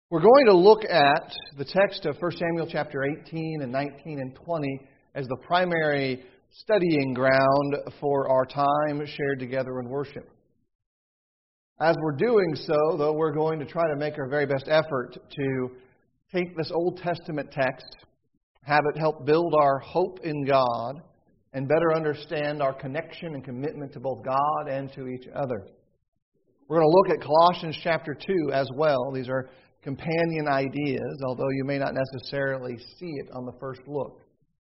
We're going to look at the text of 1 Samuel chapter 18 and 19 and 20 as the primary studying ground for our time shared together in worship. As we're doing so, though, we're going to try to make our very best effort to take this Old Testament text, have it help build our hope in God, and better understand our connection and commitment to both God and to each other. We're going to look at Colossians chapter 2 as well. These are companion ideas, although you may not necessarily see it on the first look.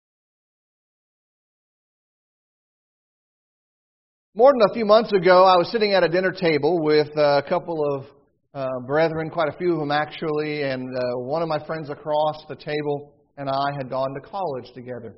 More than a few months ago, I was sitting at a dinner table with a couple of brethren, quite a few of them actually, and one of my friends across the table and I had gone to college together.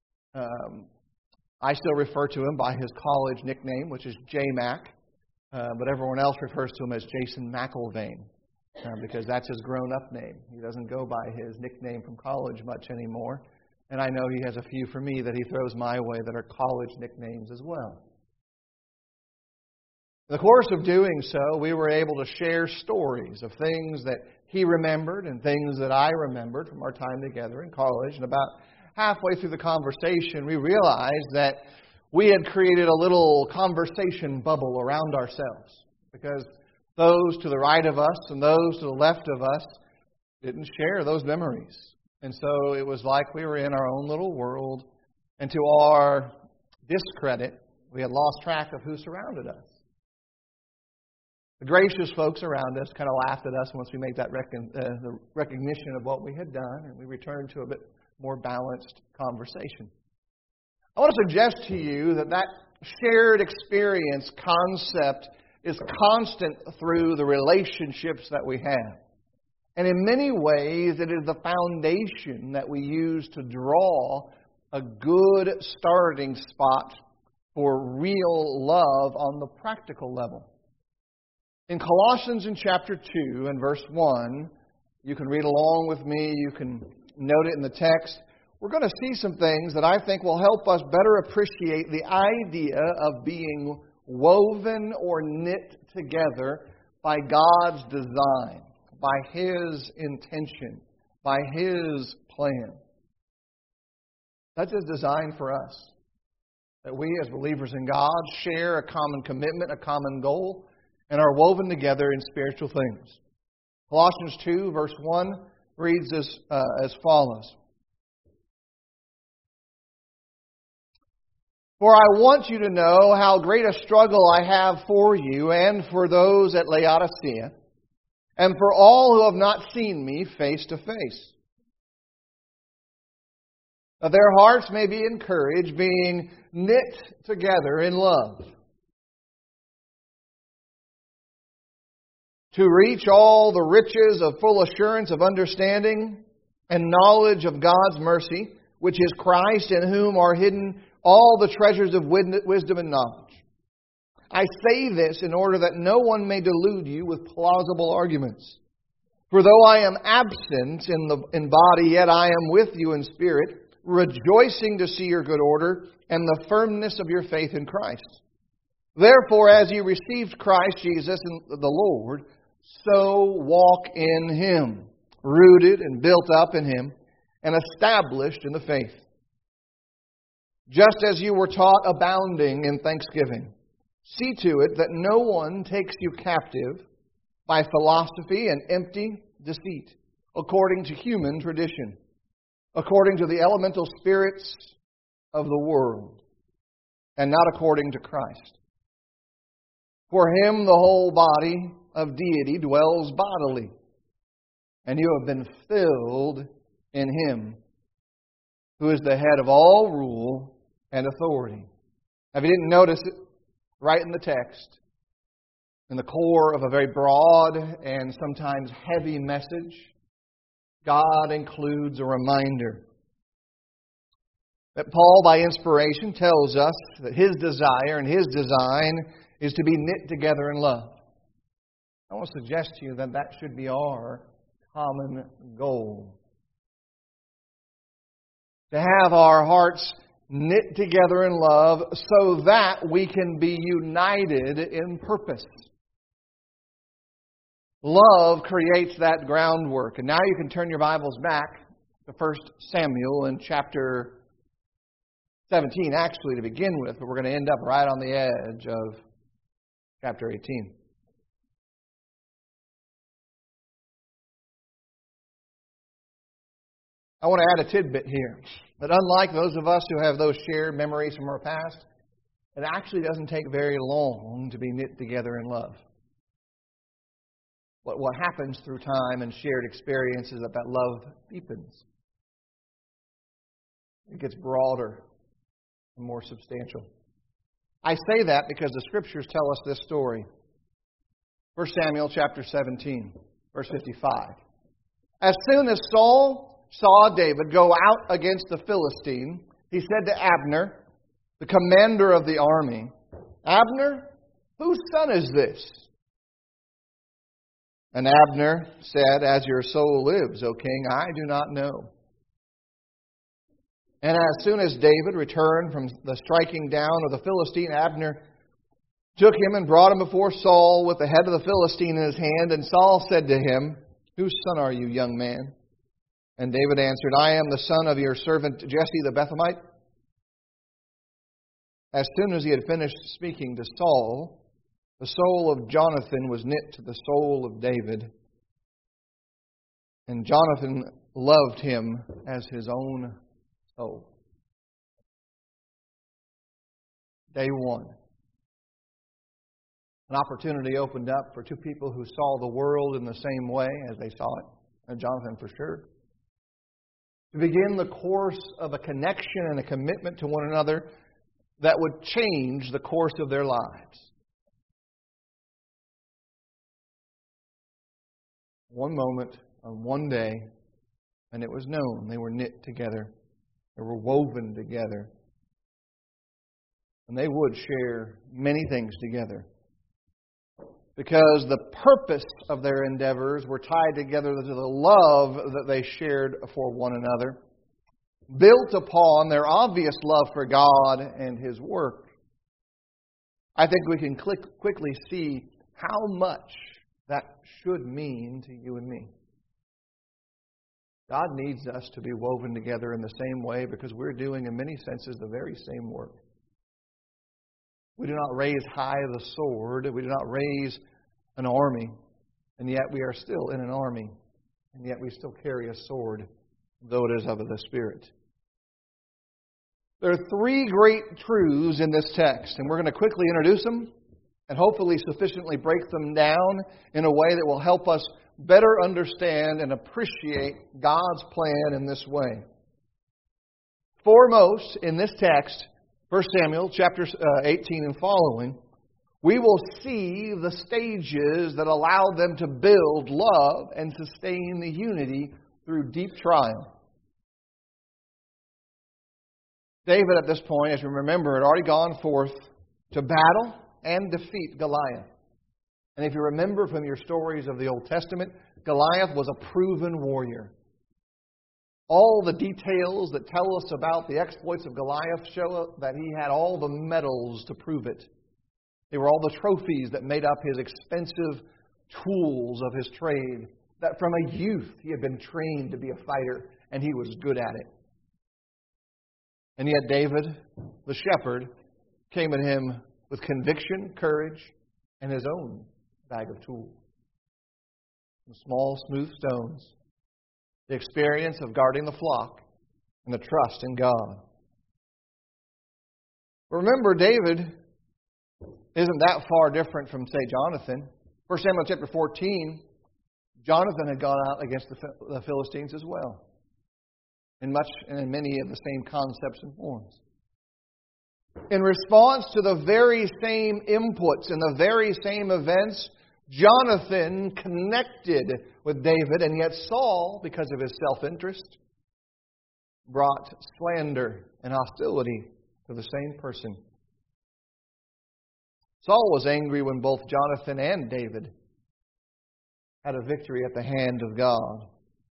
I still refer to him by his college nickname, which is J-Mac, but everyone else refers to him as Jason McIlvaine. Because that's his grown-up name. He doesn't go by his nickname from college much anymore. And I know he has a few for me that he throws my way that are college nicknames as well. In the course of doing so, we were able to share stories of things that he remembered and things that I remembered from our time together in college. And about halfway through the conversation, we realized that we had created a little conversation bubble around ourselves. Because those to the right of us and those to the left of us didn't share those memories. And so it was like we were in our own little world. And to our discredit, we had lost track of who surrounded us. The gracious folks around us kind of laughed at us once we made that the recognition of what we had done, and we returned to a bit more balanced conversation. I want to suggest to you that shared experience concept is constant through the relationships that we have. And in many ways, it is the foundation that we use to draw a good starting spot for real love on the practical level. In Colossians in chapter 2 and verse 1, you can read along with me, you can note it in the text. We're going to see some things that I think will help us better appreciate the idea of being woven or knit together by God's design, by His intention, by His plan. That's His design for us. That we as believers in God share a common commitment, a common goal, and are woven together in spiritual things. Colossians 2 verse 1 reads as follows. For I want you to know how great a struggle I have for you and for those at Laodicea, and for all who have not seen me face to face, that their hearts may be encouraged, being knit together in love, to reach all the riches of full assurance of understanding and knowledge of God's mercy, which is Christ, in whom are hidden all the treasures of wisdom and knowledge. I say this in order that no one may delude you with plausible arguments. For though I am absent in body, yet I am with you in spirit, rejoicing to see your good order and the firmness of your faith in Christ. Therefore, as you received Christ Jesus the Lord, so walk in Him, rooted and built up in Him, and established in the faith. Just as you were taught, abounding in thanksgiving. See to it that no one takes you captive by philosophy and empty deceit, according to human tradition, according to the elemental spirits of the world, and not according to Christ. For Him the whole body of deity dwells bodily, and you have been filled in Him, who is the head of all rule and authority. Now, if you didn't notice it, right in the text, in the core of a very broad and sometimes heavy message, God includes a reminder that Paul, by inspiration, tells us that his desire and his design is to be knit together in love. I want to suggest to you that that should be our common goal. To have our hearts knit together in love so that we can be united in purpose. Love creates that groundwork. And now you can turn your Bibles back to 1 Samuel in chapter 17, actually, to begin with, but we're going to end up right on the edge of chapter 18. I want to add a tidbit here, that unlike those of us who have those shared memories from our past, it actually doesn't take very long to be knit together in love. What happens through time and shared experience is that love deepens. It gets broader and more substantial. I say that because the Scriptures tell us this story. 1 Samuel chapter 17, verse 55. As soon as Saul saw David go out against the Philistine, he said to Abner, the commander of the army, Abner, whose son is this? And Abner said, As your soul lives, O king, I do not know. And as soon as David returned from the striking down of the Philistine, Abner took him and brought him before Saul with the head of the Philistine in his hand. And Saul said to him, Whose son are you, young man? And David answered, I am the son of your servant Jesse the Bethlehemite. As soon as he had finished speaking to Saul, the soul of Jonathan was knit to the soul of David, and Jonathan loved him as his own soul. Day one. An opportunity opened up for two people who saw the world in the same way as they saw it, and Jonathan for sure, to begin the course of a connection and a commitment to one another that would change the course of their lives. One moment on one day, and it was known they were knit together. They were woven together. And they would share many things together. Because the purpose of their endeavors were tied together to the love that they shared for one another, built upon their obvious love for God and His work. I think we can quickly see how much that should mean to you and me. God needs us to be woven together in the same way because we're doing, in many senses, the very same work. We do not raise high the sword. We do not raise an army. And yet we are still in an army. And yet we still carry a sword, though it is of the Spirit. There are three great truths in this text, and we're going to quickly introduce them and hopefully sufficiently break them down in a way that will help us better understand and appreciate God's plan in this way. Foremost in this text, 1 Samuel chapter 18 and following, we will see the stages that allow them to build love and sustain the unity through deep trial. David at this point, as we remember, had already gone forth to battle and defeat Goliath. And if you remember from your stories of the Old Testament, Goliath was a proven warrior. All the details that tell us about the exploits of Goliath show that he had all the medals to prove it. They were all the trophies that made up his expensive tools of his trade. That from a youth he had been trained to be a fighter, and he was good at it. And yet David, the shepherd, came at him with conviction, courage, and his own bag of tools. The small, smooth stones, the experience of guarding the flock, and the trust in God. Remember, David isn't that far different from, say, Jonathan. 1 Samuel chapter 14, Jonathan had gone out against the Philistines as well. In many of the same concepts and forms. In response to the very same inputs and the very same events, Jonathan connected with David, and yet Saul, because of his self-interest, brought slander and hostility to the same person. Saul was angry when both Jonathan and David had a victory at the hand of God.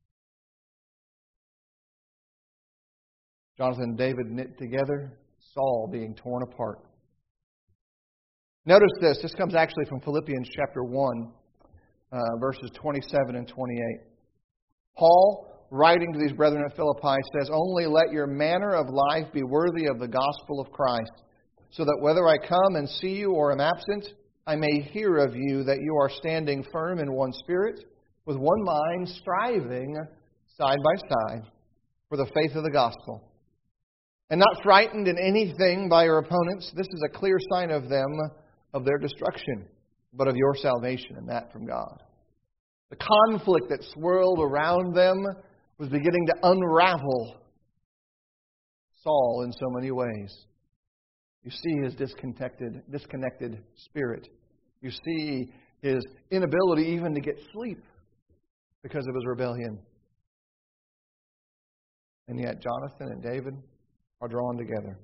Jonathan and David knit together, Saul being torn apart. Notice this. This comes actually from Philippians chapter 1. verses 27 and 28. Paul, writing to these brethren at Philippi, says, "Only let your manner of life be worthy of the gospel of Christ, so that whether I come and see you or am absent, I may hear of you that you are standing firm in one spirit, with one mind, striving side by side for the faith of the gospel, and not frightened in anything by your opponents." This is a clear sign of them, of their destruction, but of your salvation, and that from God. The conflict that swirled around them was beginning to unravel Saul in so many ways. You see his disconnected spirit. You see his inability even to get sleep because of his rebellion. And yet Jonathan and David are drawn together.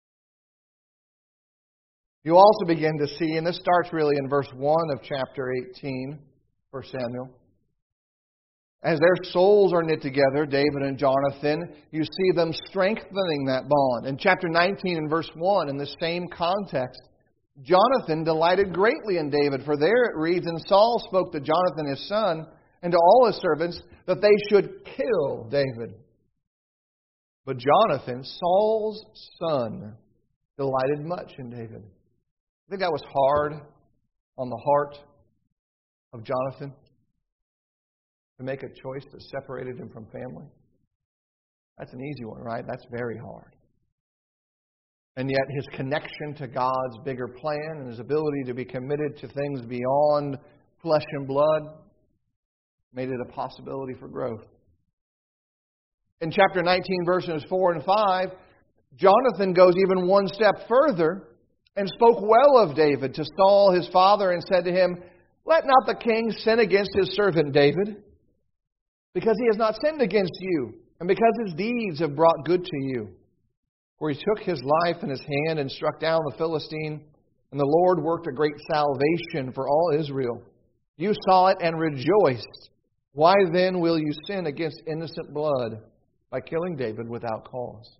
You also begin to see, and this starts really in verse 1 of chapter 18, 1 Samuel. As their souls are knit together, David and Jonathan, you see them strengthening that bond. In chapter 19 and verse 1, in the same context, Jonathan delighted greatly in David, for there it reads, "And Saul spoke to Jonathan his son and to all his servants that they should kill David." But Jonathan, Saul's son, delighted much in David. I think that was hard on the heart of Jonathan, to make a choice that separated him from family. That's an easy one, right? That's very hard. And yet his connection to God's bigger plan and his ability to be committed to things beyond flesh and blood made it a possibility for growth. In chapter 19, verses 4 and 5, Jonathan goes even one step further and spoke well of David to Saul his father and said to him, "Let not the king sin against his servant David, because he has not sinned against you, and because his deeds have brought good to you. For he took his life in his hand and struck down the Philistine, and the Lord worked a great salvation for all Israel. You saw it and rejoiced. Why then will you sin against innocent blood by killing David without cause?"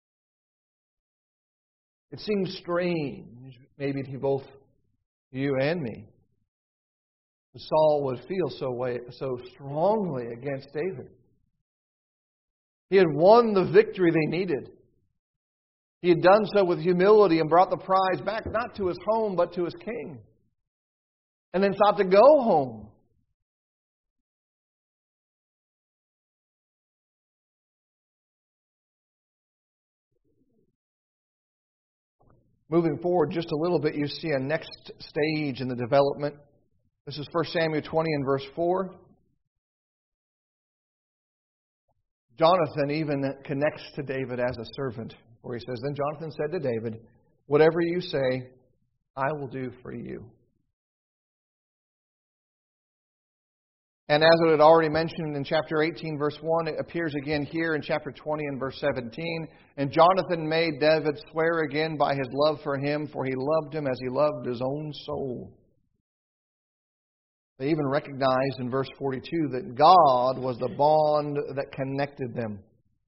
It seems strange, maybe to both you and me, that Saul would feel so strongly against David. He had won the victory they needed. He had done so with humility and brought the prize back, not to his home, but to his king. And then sought to go home. Moving forward just a little bit, you see a next stage in the development. This is 1 Samuel 20 and verse 4. Jonathan even connects to David as a servant, where he says, "Then Jonathan said to David, 'Whatever you say, I will do for you.'" And as it had already mentioned in chapter 18, verse 1, it appears again here in chapter 20 and verse 17. "And Jonathan made David swear again by his love for him, for he loved him as he loved his own soul." They even recognized in verse 42 that God was the bond that connected them.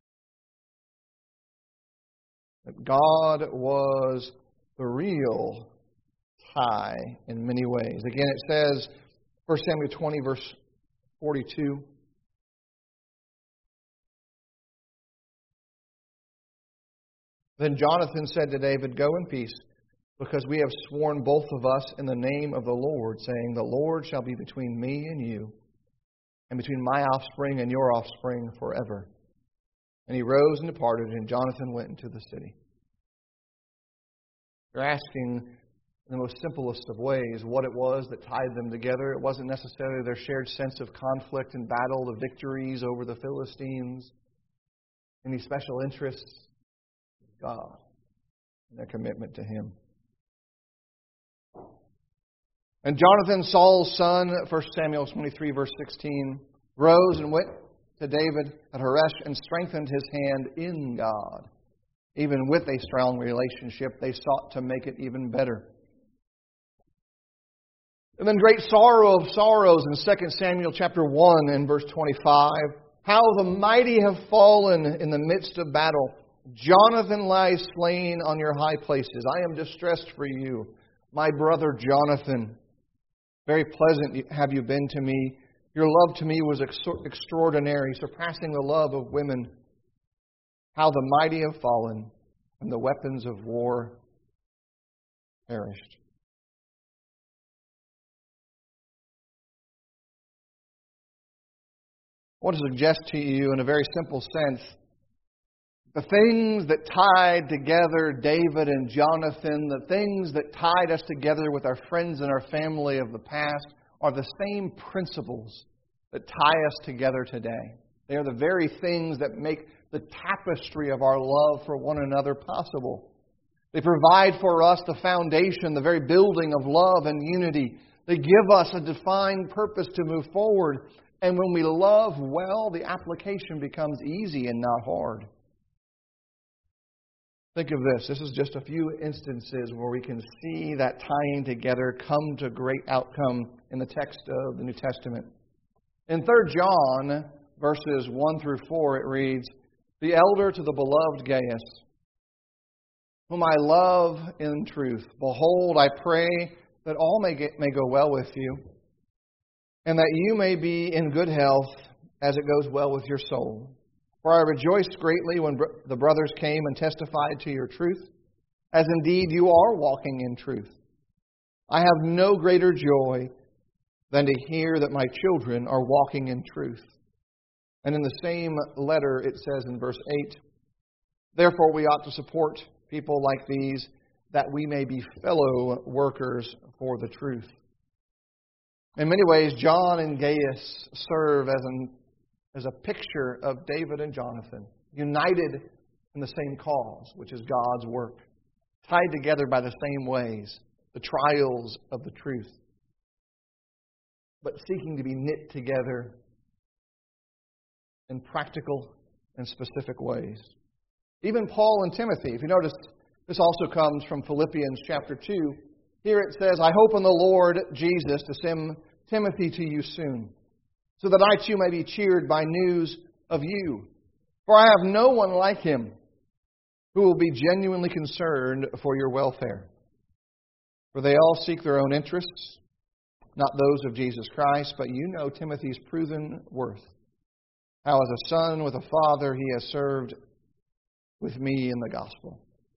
That God was the real tie in many ways. Again, it says, 1 Samuel 20, verse 42. "Then Jonathan said to David, 'Go in peace, because we have sworn both of us in the name of the Lord, saying, The Lord shall be between me and you, and between my offspring and your offspring forever.' And he rose and departed, and Jonathan went into the city." You're asking in the most simplest of ways what it was that tied them together. It wasn't necessarily their shared sense of conflict and battle, the victories over the Philistines, any special interests. God and their commitment to Him. And Jonathan, Saul's son, 1 Samuel 23, verse 16, rose and went to David at Horesh and strengthened his hand in God. Even with a strong relationship, they sought to make it even better. And then great sorrow of sorrows in 2 Samuel chapter 1 and verse 25. "How the mighty have fallen in the midst of battle. Jonathan lies slain on your high places. I am distressed for you, my brother Jonathan. Very pleasant have you been to me. Your love to me was extraordinary, surpassing the love of women. How the mighty have fallen, and the weapons of war perished. I want to suggest to you in a very simple sense, the things that tied together David and Jonathan, the things that tied us together with our friends and our family of the past, are the same principles that tie us together today. They are the very things that make the tapestry of our love for one another possible. They provide for us the foundation, the very building of love and unity. They give us a defined purpose to move forward. And when we love well, the application becomes easy and not hard. Think of this. This is just a few instances where we can see that tying together come to great outcome in the text of the New Testament. In 3 John, verses 1 through 4, it reads, "The elder to the beloved Gaius, whom I love in truth, behold, I pray that all may go well with you, and that you may be in good health as it goes well with your soul. For I rejoiced greatly when the brothers came and testified to your truth, as indeed you are walking in truth. I have no greater joy than to hear that my children are walking in truth." And in the same letter it says in verse 8, "Therefore we ought to support people like these, that we may be fellow workers for the truth." In many ways, John and Gaius serve as a picture of David and Jonathan, united in the same cause, which is God's work, tied together by the same ways, the trials of the truth, but seeking to be knit together in practical and specific ways. Even Paul and Timothy, if you notice, this also comes from Philippians chapter 2. Here it says, "I hope in the Lord Jesus to send Timothy to you soon, so that I too may be cheered by news of you. For I have no one like him who will be genuinely concerned for your welfare. For they all seek their own interests, not those of Jesus Christ, but you know Timothy's proven worth, how as a son with a father he has served with me in the gospel."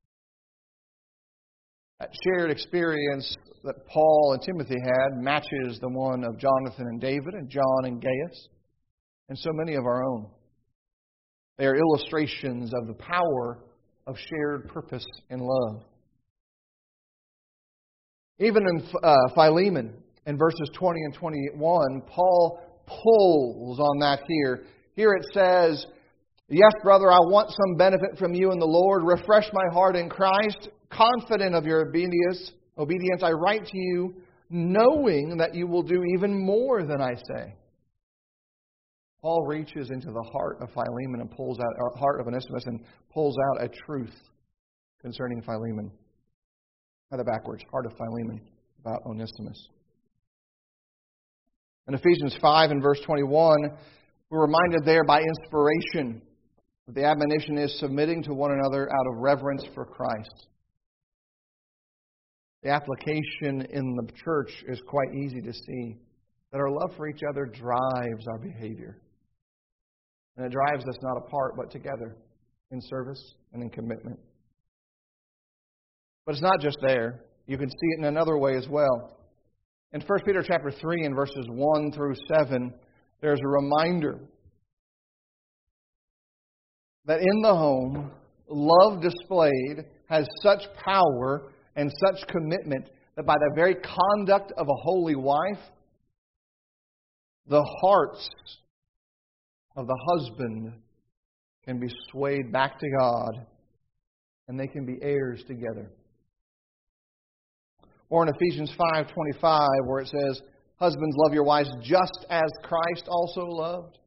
That shared experience that Paul and Timothy had matches the one of Jonathan and David and John and Gaius, and so many of our own. They are illustrations of the power of shared purpose and love. Even in Philemon, in verses 20 and 21, Paul pulls on that here. Here it says, "Yes, brother, I want some benefit from you in the Lord. Refresh my heart in Christ. Confident of your obedience, I write to you, knowing that you will do even more than I say." Paul reaches into the heart of Philemon and pulls out, or heart of Onesimus, and pulls out a truth concerning Philemon. Rather backwards, heart of Philemon about Onesimus. In Ephesians 5 and verse 21, we're reminded there by inspiration that the admonition is submitting to one another out of reverence for Christ. The application in the church is quite easy to see, that our love for each other drives our behavior. And it drives us not apart, but together, in service and in commitment. But it's not just there. You can see it in another way as well. In 1 Peter chapter 3 and verses 1 through 7, there's a reminder that in the home, love displayed has such power and such commitment that by the very conduct of a holy wife, the hearts of the husband can be swayed back to God, and they can be heirs together. Or in Ephesians 5:25, where it says, "Husbands, love your wives just as Christ also loved."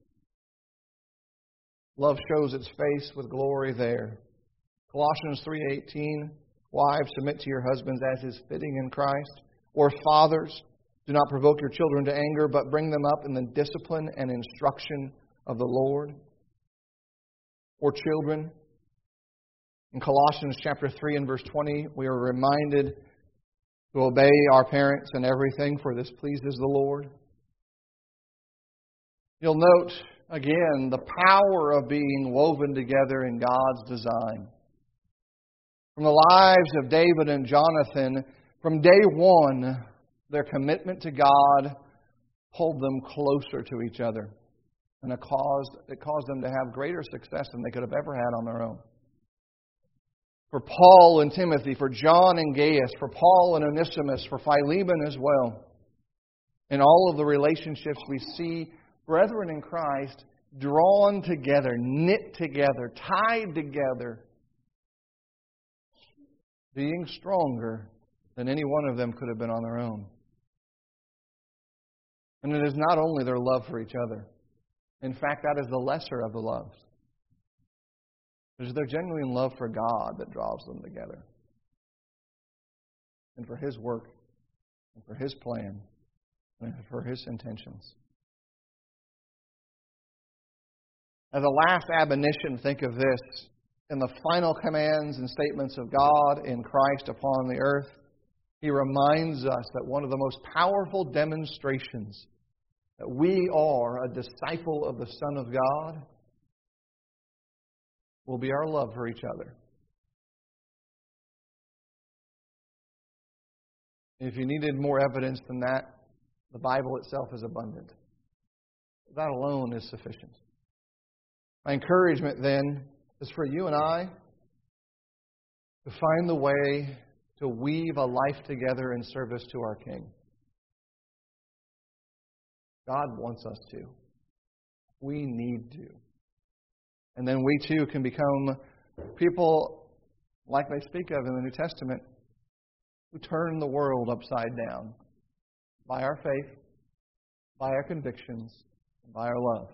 Love shows its face with glory there. Colossians 3:18, "Wives, submit to your husbands as is fitting in Christ." Or fathers, "Do not provoke your children to anger, but bring them up in the discipline and instruction of the Lord." Or children, in Colossians chapter 3 and verse 20, we are reminded to obey our parents in everything, for this pleases the Lord. You'll note, again, the power of being woven together in God's design. From the lives of David and Jonathan, from day one, their commitment to God pulled them closer to each other. And it caused them to have greater success than they could have ever had on their own. For Paul and Timothy, for John and Gaius, for Paul and Onesimus, for Philemon as well. In all of the relationships we see brethren in Christ drawn together, knit together, tied together, being stronger than any one of them could have been on their own. And it is not only their love for each other. In fact, that is the lesser of the loves. It is their genuine love for God that draws them together. And for His work, and for His plan, and for His intentions. As a last admonition, think of this. In the final commands and statements of God in Christ upon the earth, He reminds us that one of the most powerful demonstrations that we are a disciple of the Son of God will be our love for each other. If you needed more evidence than that, the Bible itself is abundant. That alone is sufficient. My encouragement then is for you and I to find the way to weave a life together in service to our King. God wants us to. We need to. And then we too can become people like they speak of in the New Testament who turn the world upside down by our faith, by our convictions, and by our love.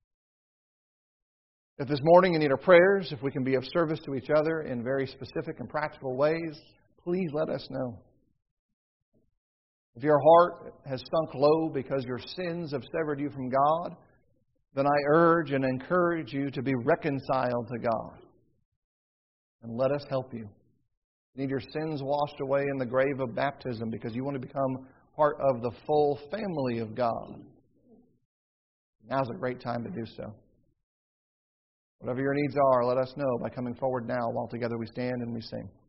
If this morning you need our prayers, if we can be of service to each other in very specific and practical ways, please let us know. If your heart has sunk low because your sins have severed you from God, then I urge and encourage you to be reconciled to God. And let us help you. You need your sins washed away in the grave of baptism because you want to become part of the full family of God. Now's a great time to do so. Whatever your needs are, let us know by coming forward now while together we stand and we sing.